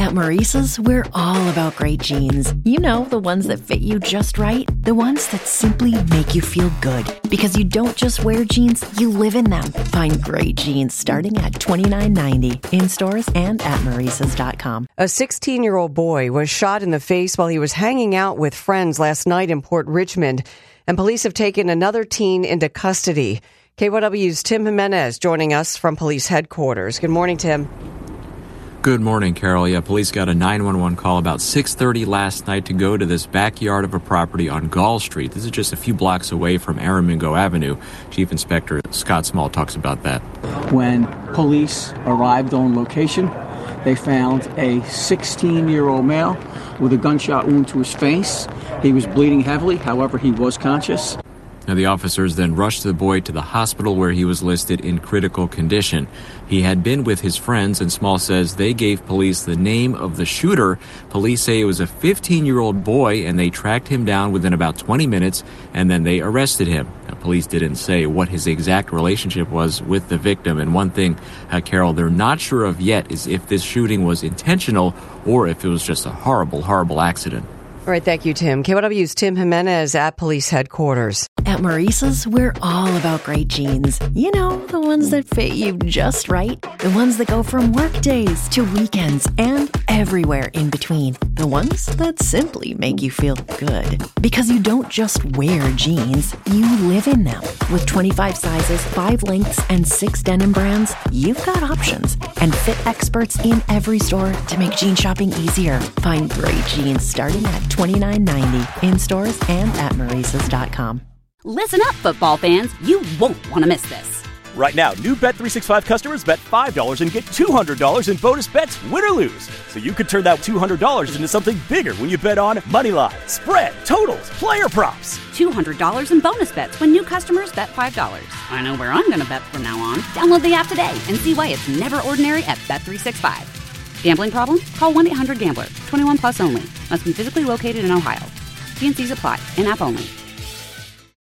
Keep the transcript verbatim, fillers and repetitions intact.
At Maurice's, we're all about great jeans. You know, the ones that fit you just right. The ones that simply make you feel good. Because you don't just wear jeans, you live in them. Find great jeans starting at twenty-nine ninety in stores and at maurices dot com. A sixteen-year-old boy was shot in the face while he was hanging out with friends last night in Port Richmond, and police have taken another teen into custody. K Y W's Tim Jimenez joining us from police headquarters. Good morning, Tim. Good morning, Carol. Yeah, police got a nine one one call about six thirty last night to go to this backyard of a property on Gall Street. This is just a few blocks away from Aramingo Avenue. Chief Inspector Scott Small talks about that. When police arrived on location, they found a sixteen-year-old male with a gunshot wound to his face. He was bleeding heavily, however, he was conscious. Now, the officers then rushed the boy to the hospital where he was listed in critical condition. He had been with his friends, and Small says they gave police the name of the shooter. Police say it was a fifteen-year-old boy, and they tracked him down within about twenty minutes, and then they arrested him. Now, police didn't say what his exact relationship was with the victim, and one thing, uh, Carol, they're not sure of yet is if this shooting was intentional or if it was just a horrible, horrible accident. All right, thank you, Tim. K Y W's Tim Jimenez at police headquarters. At Maurice's, we're all about great jeans. You know, the ones that fit you just right. The ones that go from work days to weekends and everywhere in between. The ones that simply make you feel good. Because you don't just wear jeans, you live in them. With twenty-five sizes, five lengths, and six denim brands, you've got options. And fit experts in every store to make jean shopping easier. Find great jeans starting at twenty-nine ninety in stores and at maurices dot com. Listen up, football fans. You won't want to miss this. Right now, new Bet three sixty-five customers bet five dollars and get two hundred dollars in bonus bets, win or lose. So you could turn that two hundred dollars into something bigger when you bet on money line, spread, totals, player props. two hundred dollars in bonus bets when new customers bet five dollars. I know where I'm going to bet from now on. Download the app today and see why it's never ordinary at Bet three sixty-five. Gambling problem? Call one eight hundred gambler. twenty-one plus only. Must be physically located in Ohio. T and C's apply. In-app only.